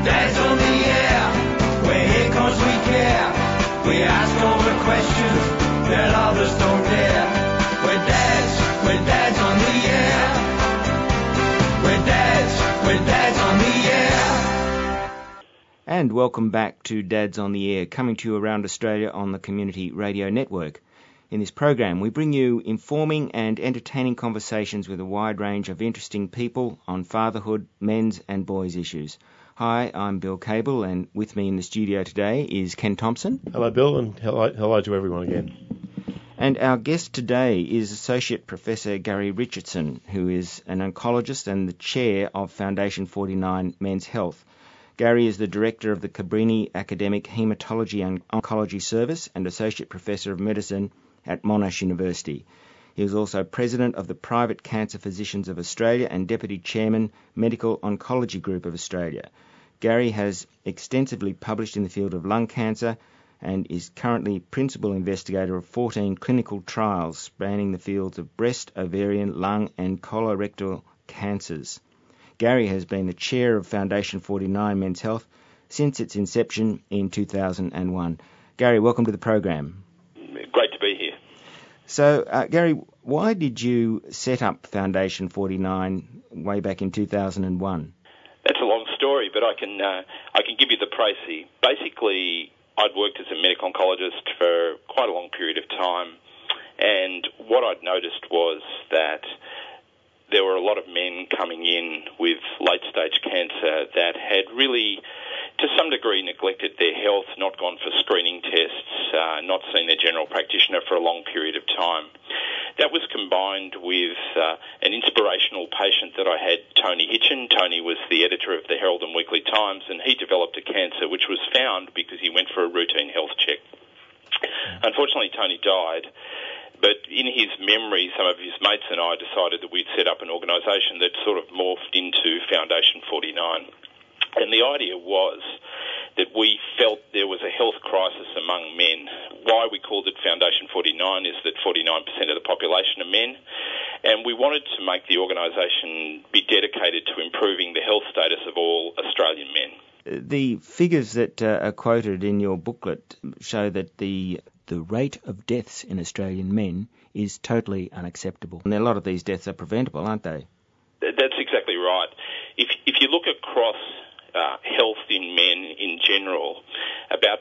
Dad's on the air, we're here 'cause we care. We ask all the questions that others don't dare. We're dads on the air. We're dads on the air. And welcome back to Dads on the Air, coming to you around Australia on the Community Radio Network. In this program, we bring you informing and entertaining conversations with a wide range of interesting people on fatherhood, men's and boys' issues. Hi, I'm Bill Cable, and with me in the studio today is Ken Thompson. Hello, Bill, and hello to everyone again. And our guest today is Associate Professor Gary Richardson, who is an oncologist and the chair of Foundation 49 Men's Health. Gary is the director of the Cabrini Academic Haematology and Oncology Service and Associate Professor of Medicine at Monash University. He is also President of the Private Cancer Physicians of Australia and Deputy Chairman, Medical Oncology Group of Australia. Gary has extensively published in the field of lung cancer and is currently Principal Investigator of 14 clinical trials spanning the fields of breast, ovarian, lung and colorectal cancers. Gary has been the chair of Foundation 49 Men's Health since its inception in 2001. Gary, welcome to the program. Great to be here. So, Gary, why did you set up Foundation 49 way back in 2001? That's a long story, but I can give you the précis. Basically, I'd worked as a medical oncologist for quite a long period of time, and what I'd noticed was that there were a lot of men coming in with late-stage cancer that had really, to some degree, neglected their health, not gone for screening tests, not seen their general practitioner for a long period of time. That was combined with an inspirational patient that I had, Tony Hitchin. Tony was the editor of the Herald and Weekly Times, and he developed a cancer which was found because he went for a routine health check. Unfortunately, Tony died. But in his memory, some of his mates and I decided that we'd set up an organisation that sort of morphed into Foundation 49. And the idea was that we felt there was a health crisis among men. Why we called it Foundation 49 is that 49% of the population are men. And we wanted to make the organisation be dedicated to improving the health status of all Australian men. The figures that are quoted in your booklet show that the rate of deaths in Australian men is totally unacceptable. And a lot of these deaths are preventable, aren't they? That's exactly right. If you look across health in men in general, about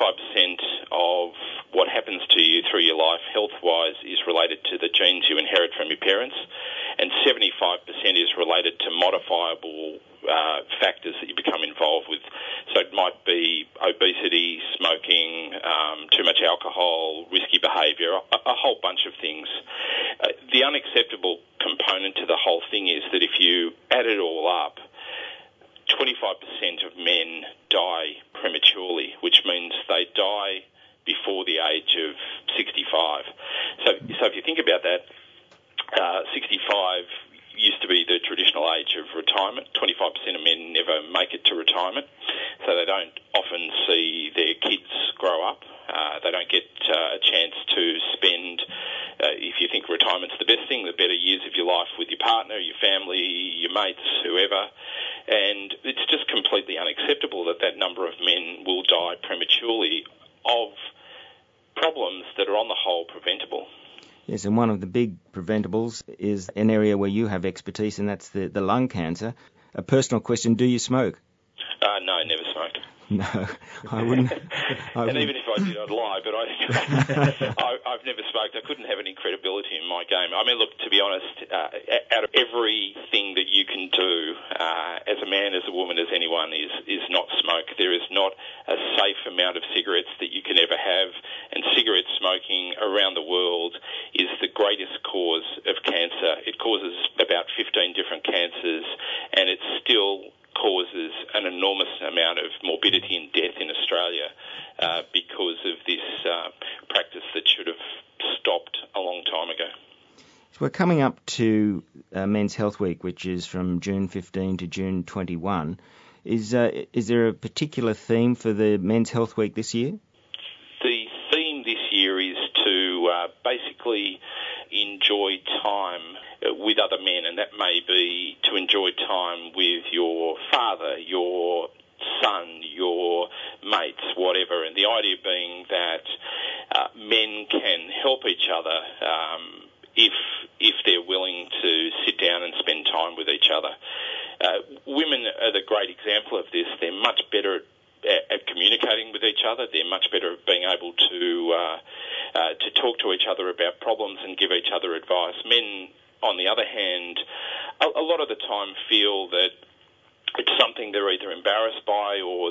25% of what happens to you through your life health-wise is related to the genes you inherit from your parents, and 75% is related to modifiable factors that you become involved with. So it might be obesity, smoking, too much alcohol, risky behaviour, a whole bunch of things. The unacceptable component to the whole thing is that if you add it all up, 25% of men die prematurely, which means they die before the age of 65. So if you think about that, 65 used to be the traditional age of retirement. 25% of men never make it to retirement, so they don't often see their kids grow up. They don't get a chance to spend, if you think retirement's the best thing, the better years of your life with your partner, your family, your mates, whoever. And it's just completely unacceptable that that number of men will die prematurely of problems that are on the whole preventable. Yes, and one of the big preventables is an area where you have expertise, and that's the lung cancer. A personal question, do you smoke? No, never smoked. No, I wouldn't. And even if I did, I'd lie, but I've never smoked. I couldn't have any credibility in my game. I mean, look, to be honest, out of everything that you can do, as a man, as a woman, as anyone, is not smoke. There is not a safe amount of cigarettes that you can ever have, and cigarette smoking around the world is the greatest cause of cancer. It causes about 15 different cancers, and it still causes an enormous amount of morbidity and death in Australia because of this practice that should have stopped a long time ago. So we're coming up to Men's Health Week, which is from June 15 to June 21. Is there a particular theme for the Men's Health Week this year? The theme this year is to basically enjoy time with other men, and that may be to enjoy time with your father, your Women are the great example of this. They're much better at communicating with each other. They're much better at being able to talk to each other about problems and give each other advice. Men, on the other hand, a lot of the time feel that it's something they're either embarrassed by or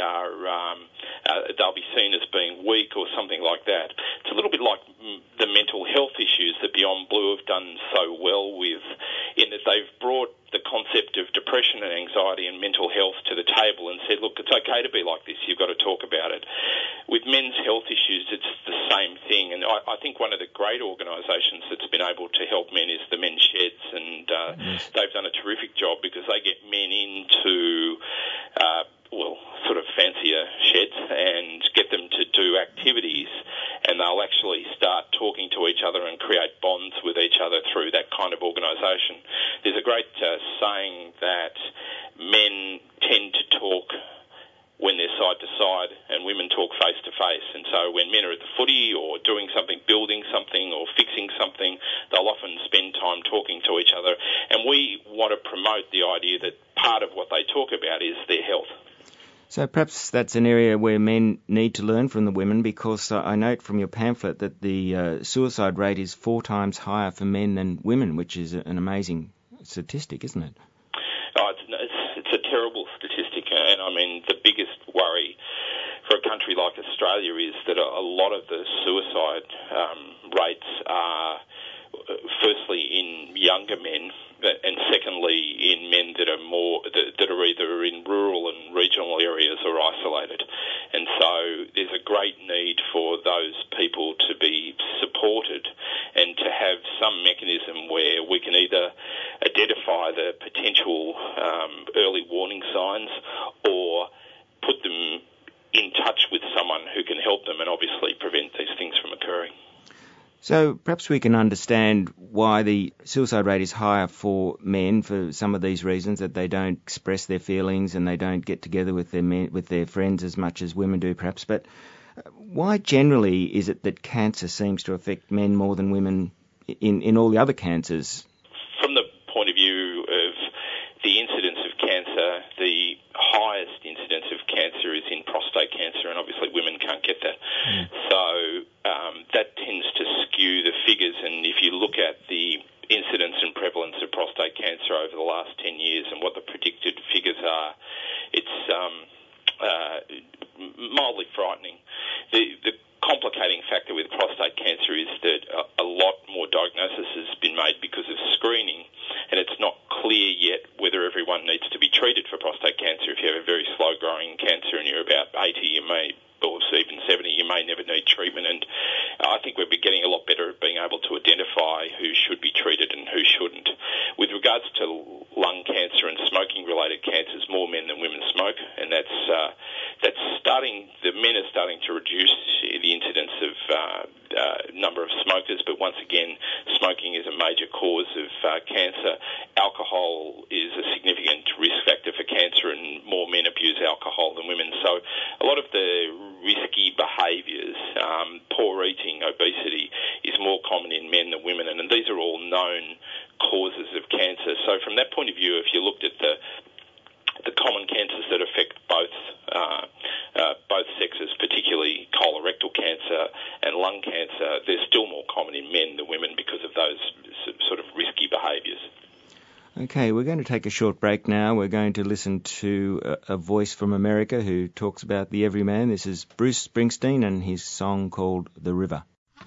they'll be seen as being weak or something like that. It's a little bit like the mental health issues that Beyond Blue have done so well with, in that they've brought the concept of depression and anxiety and mental health to the table and said, look, it's okay to be like this, you've got to talk about it. With men's health issues, it's the same thing, and I think one of the great organisations that's been able to help men is the Men's Sheds, and they've done a terrific job because they get men into sort of fancier sheds and get them to do activities, and they'll actually start talking to each other and create bonds with each other through that kind of organisation. There's a great saying that men tend to talk when they're side to side and women talk face to face. And so when men are at the footy or doing something, building something or fixing something, they'll often spend time talking to each other. And we want to promote the idea that part of what they talk about is their health. So perhaps that's an area where men need to learn from the women, because I note from your pamphlet that the suicide rate is 4 times higher for men than women, which is an amazing statistic, isn't it? Oh, it's a terrible statistic, and I mean the biggest worry for a country like Australia is that a lot of the suicide rates are firstly in younger men, and secondly in men that are either in rural and regional areas or isolated. And so there's a great need for those people to be supported and to have some mechanism where we can either identify the potential early warning signs or put them in touch with someone who can help them and obviously prevent these things from occurring. So perhaps we can understand why the suicide rate is higher for men for some of these reasons, that they don't express their feelings and they don't get together with their friends as much as women do perhaps. But why generally is it that cancer seems to affect men more than women in all the other cancers? From the point of view of the incidence of cancer, the highest incidence of cancer is in prostate cancer, and obviously women can't get that. So that tends to skew the figures, and if you look at the incidence and prevalence of prostate cancer over the last 10 years and what the predicted figures are, it's mildly frightening. The complicating factor with prostate cancer is that a lot more diagnosis has been made because of screening, and it's not clear yet whether everyone needs to be treated for prostate cancer. If you have a very slow-growing cancer and you're about 80, you may, or even 70, you may never need treatment. And I think we're getting a lot better at being able to identify who should be treated and who shouldn't. With regards to lung cancer and smoking-related cancers, more men than women smoke, and that's starting. The men are starting to reduce the incidence of number of smokers, but once again, smoking is a major cause of cancer. Alcohol is a significant risk factor for cancer, and more men abuse alcohol than women. So a lot of the risky behaviours, poor eating, obesity, is more common in men than women, and these are all known causes of cancer. So from that point of view, if you looked at the common cancers that affect both sexes, particularly colorectal cancer and lung cancer, they're still more common in men than women because of those sort of risky behaviours. Okay, we're going to take a short break now. We're going to listen to a voice from America who talks about the everyman. This is Bruce Springsteen and his song called The River.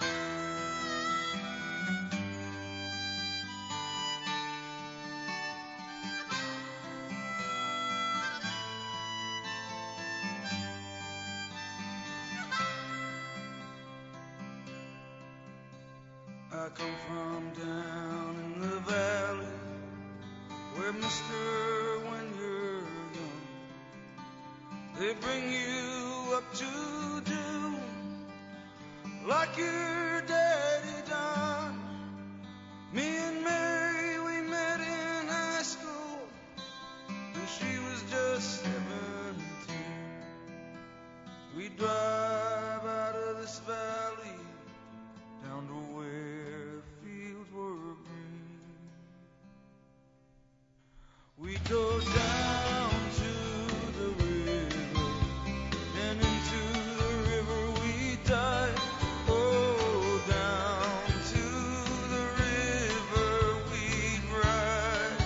I come from down in the valley where, mister, when you're young, they bring you up to do like your daddy done. Me and Mary, we met in high school when she was just 17. We drive out of this valley down to where fields were green. We go down to the river, and into the river we dive. Oh, down to the river we ride.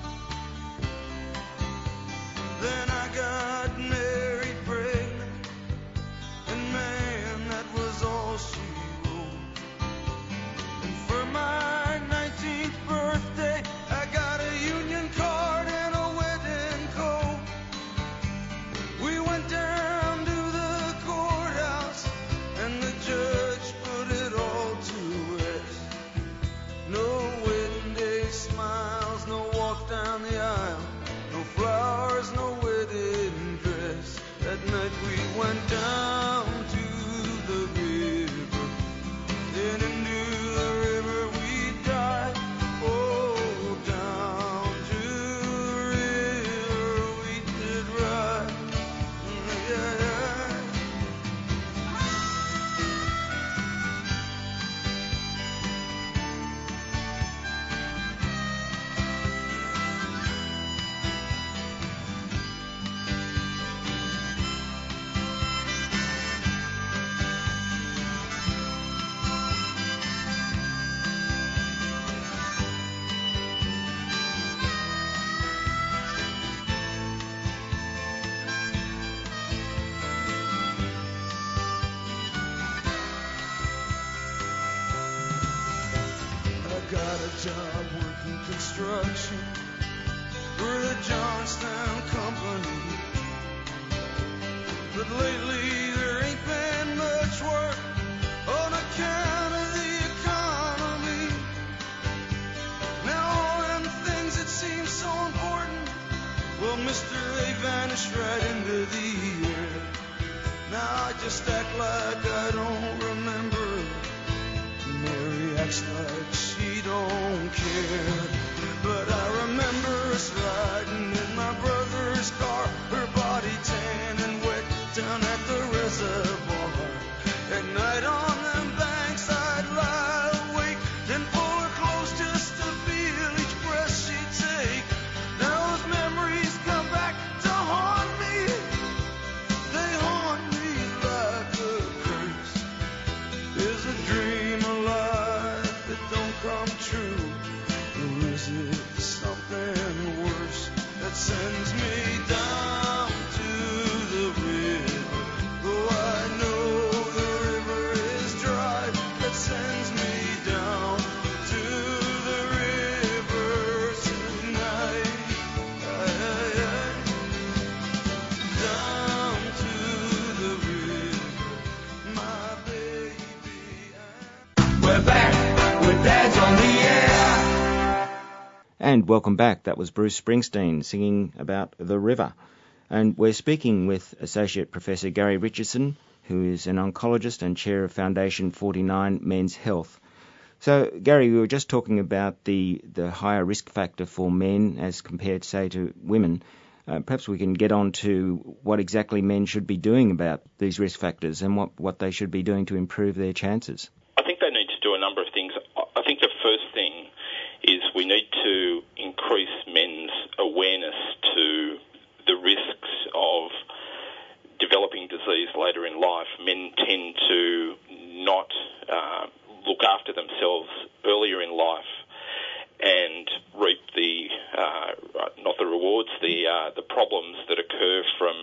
Then I got married, pregnant, and man, that was all she wrote. And for my 19th birthday, I got a union card and a wedding coat. We went down to the courthouse, and the judge put it all to rest. No wedding day smiles, no walk down the aisle, no flowers, no wedding dress. That night we went down to the river, then into the river we dive. Oh, down to the river we did ride. Yeah, yeah. I got a job working construction for the Johnstown Company. But lately there ain't been much work on account of the economy. Now all them things that seem so important, well, Mr. They vanished right into the air. Now I just act like I don't remember. Mary acts like she don't care. But I remember us riding in my brother's car, her body tan and wet down at the reservoir. At night on them banks I'd lie awake, then pull her close just to feel each breath she'd take. Now those memories come back to haunt me. They haunt me like a curse. Is a dream alive that don't come true? Or is it something worse that sends me down to the river? Oh, I know the river is dry. That sends me down to the river tonight. Down to the river, my baby. We're back with Dad's on the air. And welcome back. That was Bruce Springsteen singing about the river. And we're speaking with Associate Professor Gary Richardson, who is an oncologist and chair of Foundation 49 Men's Health. So, Gary, we were just talking about the higher risk factor for men as compared, say, to women. Perhaps we can get on to what exactly men should be doing about these risk factors and what they should be doing to improve their chances. I think they need to do a number of things. I think the first thing is we need to increase men's awareness to the risks of developing disease later in life. Men tend to not look after themselves earlier in life and reap the not the rewards, the problems that occur from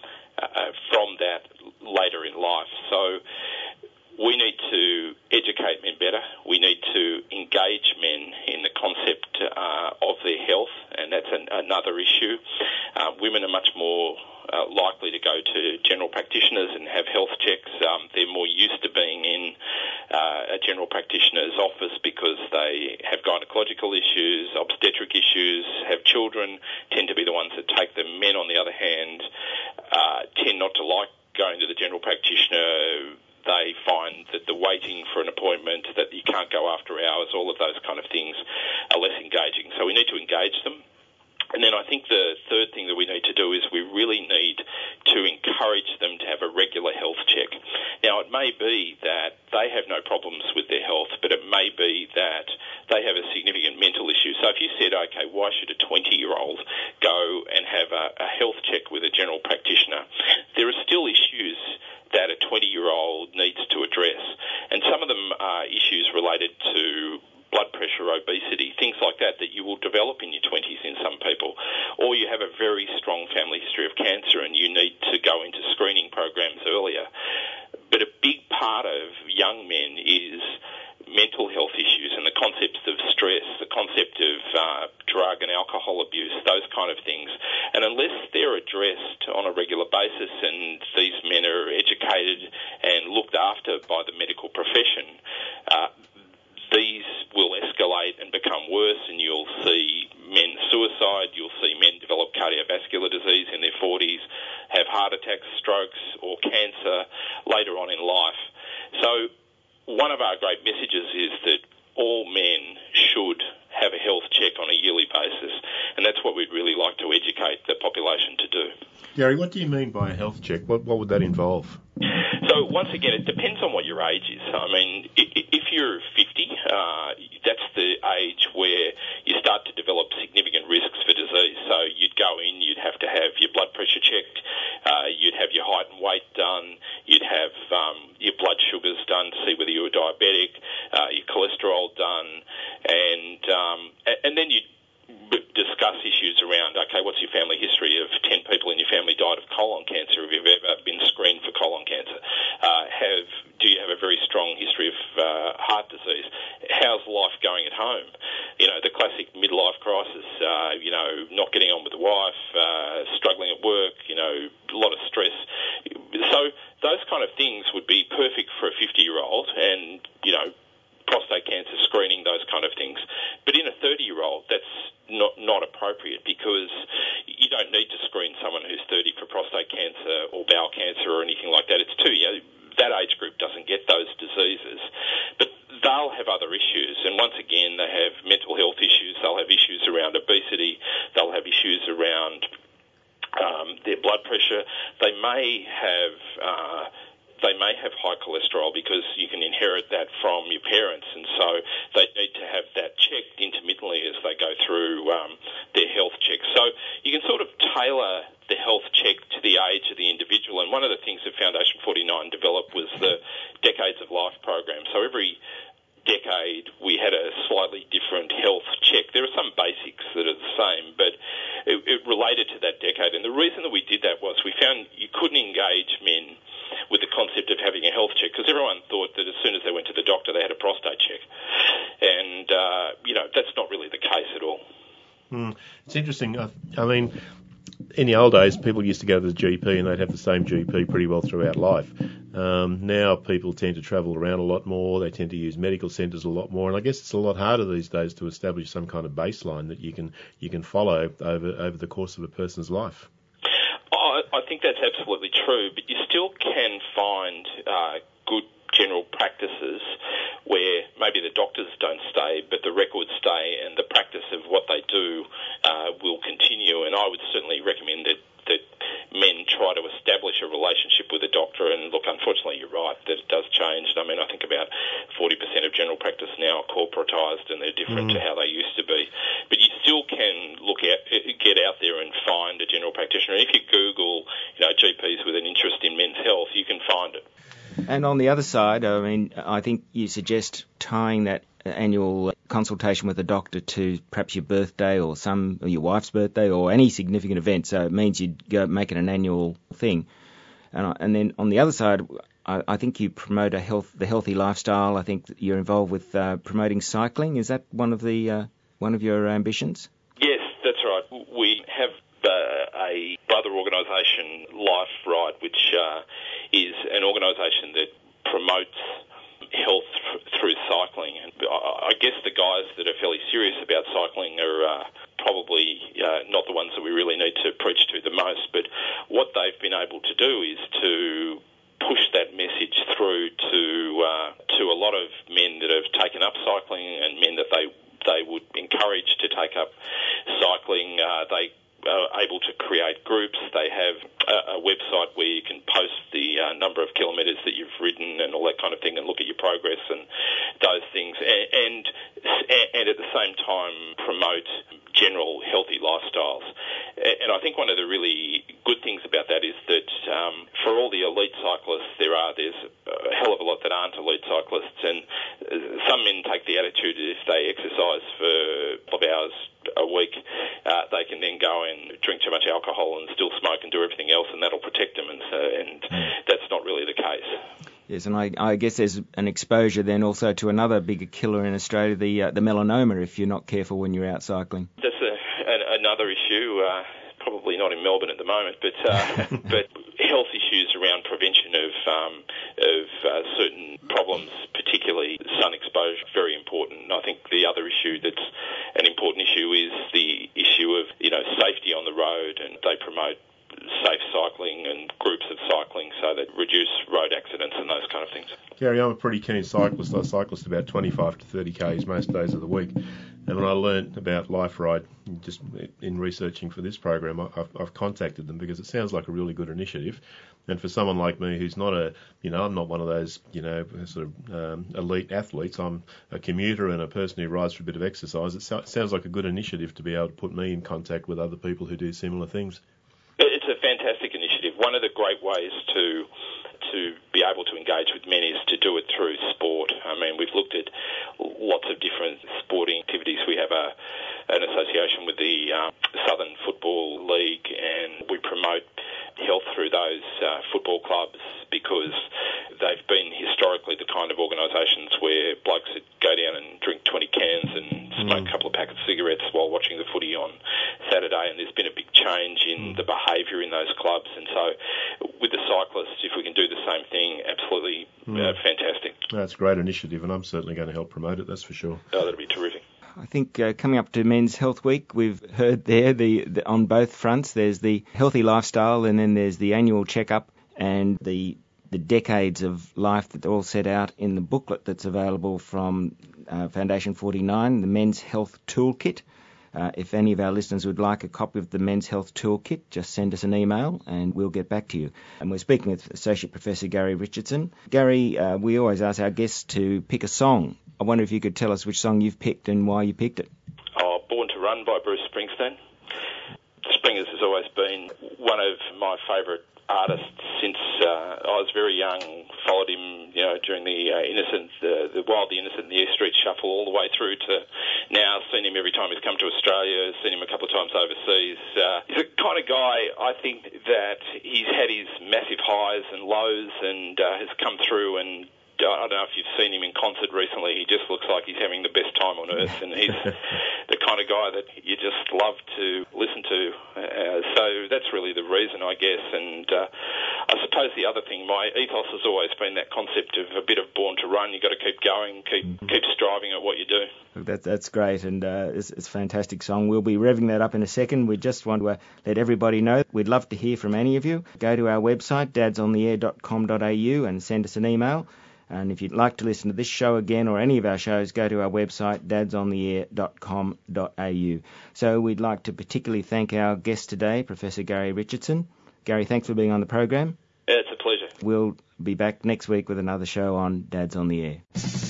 that later in life. So we need to educate men better. We need to engage men in the concept of their health, and that's another issue. Women are much more likely to go to general practitioners and have health checks. They're more used to being in a general practitioner's office because they have gynecological issues, obstetric issues, have children, tend to be the ones that take them. Men, on the other hand, tend not to like going to the general practitioner. They find that the waiting for an appointment, that you can't go after hours, all of those kind of things are less engaging. So we need to engage them. And then I think the third thing that we need to do is we really need to encourage them to have a regular health check. Now, it may be that they have no problems with their health, but it may be that they have a significant mental issue. So if you said, okay, why should a 20-year-old go a health check with a general practitioner, there are still issues that a 20-year-old needs to address. And some of them are issues related to blood pressure, obesity, things like that you will develop in your 20s in some people. Or you have a very strong family history of cancer and you need to go into screening programs earlier. But a big part of young men is mental health issues and the concepts of stress, the concept of drug and alcohol abuse, those kind of things. And unless they're addressed on a regular basis and these men are educated and looked after by the medical profession, these will escalate and become worse, and you'll see men suicide, you'll see men develop cardiovascular disease in their 40s, have heart attacks, strokes or cancer later on in life. So one of our great messages is that all men should have a health check on a yearly basis, and that's what we'd really like to educate the population to do. Gary, what do you mean by a health check? What would that involve? So once again, it depends on what your age is. I mean, if you're 50, that's the age where you start to develop significant risks for disease. So you'd go in, you'd have to have your blood pressure checked, you'd have your height and weight done, you'd have your blood sugars done to see whether you were diabetic, your cholesterol done, and then you'd discuss issues around, okay, what's your family history? Of 10 people in your family died of colon cancer. Have you ever been screened for colon cancer? Do you have a very strong history of heart disease? How's life going at home? You know, the classic midlife crisis, not getting on with the wife, struggling at work, a lot of stress. So those kind of things would be perfect for a 50-year-old and, prostate cancer screening, those kind of things. But in a 30-year-old, that's not appropriate because you don't need to screen someone who's 30 for prostate cancer or bowel cancer or anything like that. It's too, that age group doesn't get those diseases. But they'll have other issues. And once again, they have mental health issues. They'll have issues around obesity. They'll have issues around their blood pressure. They may have high cholesterol because you can inherit that from your parents, and so they need to have that checked intermittently as they go through their health checks. So you can sort of tailor the health check to the age of the individual, and one of the things that Foundation 49 developed was the Decades of Life program. So every decade we had a slightly different health check. There are some basics that are the same, but it related to that decade. And the reason that we did that was we found you couldn't engage men with the concept of having a health check because everyone thought that as soon as they went to the doctor they had a prostate check. And, that's not really the case at all. It's interesting. I mean, in the old days, people used to go to the GP and they'd have the same GP pretty well throughout life. Now people tend to travel around a lot more. They tend to use medical centres a lot more, and I guess it's a lot harder these days to establish some kind of baseline that you can follow over the course of a person's life. I think that's absolutely true, but you still can find good general practices where maybe the doctors don't stay, but the records stay, and the practice of what they do will continue. And I would certainly recommend that men try to establish a relationship with a doctor. And look, unfortunately, you're right that it does change. I mean, I think about 40% of general practice now are corporatised, and they're different to how they used to be. But you still can get out there and find a general practitioner. If you Google, GPs with an interest in men's health, you can find it. And on the other side, I mean, I think you suggest tying that annual consultation with a doctor to perhaps your birthday or your wife's birthday or any significant event. So it means you go make it an annual thing. And then on the other side, I think you promote the healthy lifestyle. I think you're involved with promoting cycling. Is that one of your ambitions? Yes, that's right. We have a brother organisation, Life Right, which is an organisation that promotes health through cycling. And I guess the guys that are fairly serious about cycling are probably not the ones that we really need to preach to the most. But what they've been able to do is to push that message through to a lot of men that have taken up cycling and men that they would encourage to take up cycling. They are able to create groups. They have a website where you can post the number of kilometres that you've ridden and all that kind of thing and look at your progress and those things. And at the same time promote general healthy lifestyles. And I think one of the really good things about that is that for all the elite cyclists there's a hell of a lot that aren't elite cyclists, and some men take the attitude that if they exercise for 12 hours a week, they can then go and drink too much alcohol and still smoke and do everything else, and that'll protect them, and that's not really the case. Yes, and I guess there's an exposure then also to another bigger killer in Australia, the melanoma, if you're not careful when you're out cycling. That's another issue, probably not in Melbourne at the moment, but health issues around prevention of certain problems, particularly sun exposure, very important. And I think the other issue that's an important issue is the issue of safety on the road, and they promote safe cycling and groups of cycling so that reduce road accidents and those kind of things. Gary, I'm a pretty keen cyclist. I cyclist about 25 to 30 k's most days of the week. And when I learnt about LifeRide, just in researching for this program, I've contacted them because it sounds like a really good initiative. And for someone like me who's not I'm not one of those, sort of elite athletes. I'm a commuter and a person who rides for a bit of exercise. It sounds like a good initiative to be able to put me in contact with other people who do similar things. It's a fantastic initiative. One of the great ways to be able to engage with men is to do it through sport. I mean, we've looked at lots of different sporting activities. We have an association with the Southern Football League, and we promote health through those football clubs because they've been historically the kind of organisations where blokes that go down and drink 20 cans and smoke a couple of packets of cigarettes while watching the footy on Saturday, and there's been a big change in the behaviour in those clubs. And so with the cyclists, if we can do the same thing, absolutely fantastic. That's a great initiative, and I'm certainly going to help promote it, that's for sure. Oh, that'd be terrific. I think coming up to Men's Health Week, we've heard there the on both fronts. There's the healthy lifestyle, and then there's the annual checkup and the decades of life that are all set out in the booklet that's available from Foundation 49, the Men's Health Toolkit. If any of our listeners would like a copy of the Men's Health Toolkit, just send us an email and we'll get back to you. And we're speaking with Associate Professor Gary Richardson. Gary, we always ask our guests to pick a song. I wonder if you could tell us which song you've picked and why you picked it. Oh, Born to Run by Bruce Springsteen. Springers has always been one of my favourite artists since I was very young. Followed him, during the Wild, the Innocent, and the East Street Shuffle, all the way through to now. Seen him every time he's come to Australia. Seen him a couple of times overseas. He's the kind of guy, I think, that he's had his massive highs and lows, and has come through. And I don't know if you've seen him in concert recently. He just looks like he's having the best time on earth, and he's the kind of guy that you just love to listen to. So that's really the reason, I guess. And I suppose the other thing, my ethos has always been that concept of a bit of born to run. You've got to keep going, keep striving at what you do. That's great, and it's a fantastic song. We'll be revving that up in a second. We just want to let everybody know we'd love to hear from any of you. Go to our website, dadsontheair.com.au, and send us an email. And if you'd like to listen to this show again or any of our shows, go to our website, dadsontheair.com.au. So we'd like to particularly thank our guest today, Professor Gary Richardson. Gary, thanks for being on the program. Yeah, it's a pleasure. We'll be back next week with another show on Dads on the Air.